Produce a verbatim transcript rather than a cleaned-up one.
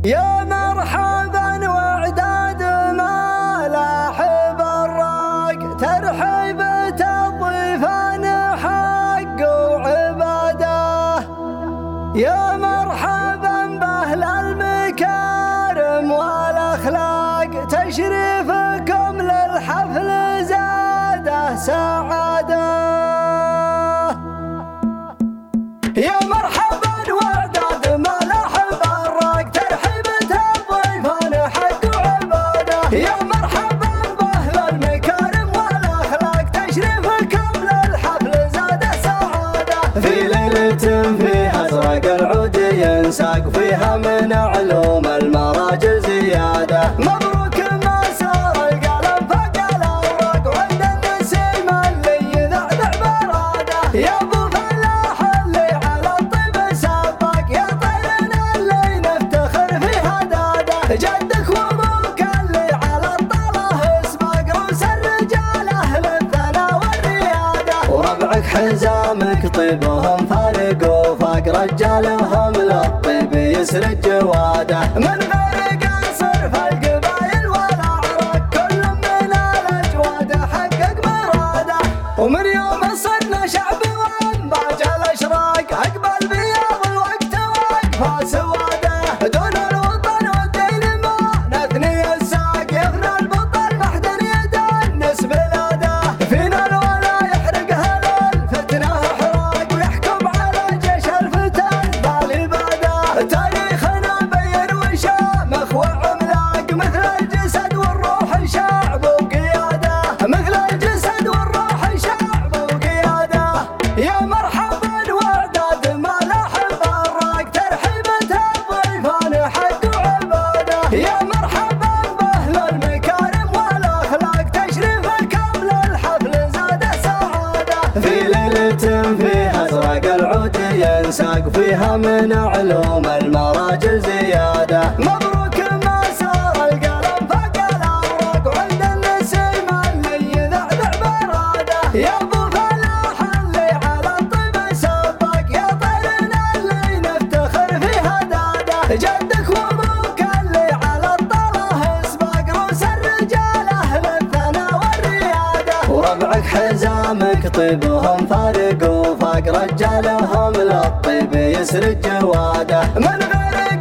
يا مرحبا وعداد ملاحب الراق، ترحيبة الضيفان حق وعباده. يا مرحبا بأهل المكارم والأخلاق، تشريفكم للحفل زاده سعاده. يا مرحبا وعداد ملاحب الراق، ترحيبة الضيفان حق وعباده. يا مرحبا بأهل المكارم والأخلاق، تشريفكم للحفل زاده سعاده. في ليلة فيها أزرق العود ينساق، فيها من علوم المراجل زيادة. مبروك ما سار القلم فوق الأوراق، وعند النسيم اللي يذعذع براده. يا أبو فلاح اللي على الطيب سباق، يا طيرنا اللي نفتخر في هداده. جدك وابوك اللي على الطلاه سباق، روس الرجال أهل الثنا والريادة. وربعك حزامك طيبهم فارق وفاق، رجالهم للطيب يسرد جواده. من غير قصر في القبايل والأعراق، كل من الأجواد حقق مراده. ومن يوم صرنا شعب وانباج الأشراق، أقبل بياض الوقت واقفة سواده. دون الوطن والدين ما نثني الساق، يغنى البطل محدن يدنس بلاده. فينا الولا يحرق هل الفتنة حراق، ويحكم على جيش الفتن بالإبادة. تاريخنا بين وشامخ وعملاق، مثل الجسد والروح شعب وقيادة. مثل الجسد والروح شعب وقيادة. يا مرحبا وعداد ملاحب الراق، ترحيبة الضيفان حق وعباده. يا مرحبا بأهل المكارم والأخلاق، تشريفكم للحفل زاده سعادة. في ليلة فيها أزرق العود ينساق، فيها من علوم المراجل زيادة. مبروك ما سار القلم فوق الأوراق، وعند النسيم اللي يذعذع براده. يا أبو فلاح اللي على الطيب سباق، يا طيرنا اللي نفتخر في هداده. جدك وابوك اللي على الطلاه سباق، روس الرجال أهل الثنا والريادة. وربعك حزامك طيبهم فارق وفاق، رجالهم للطيب يسرد جواده. من غير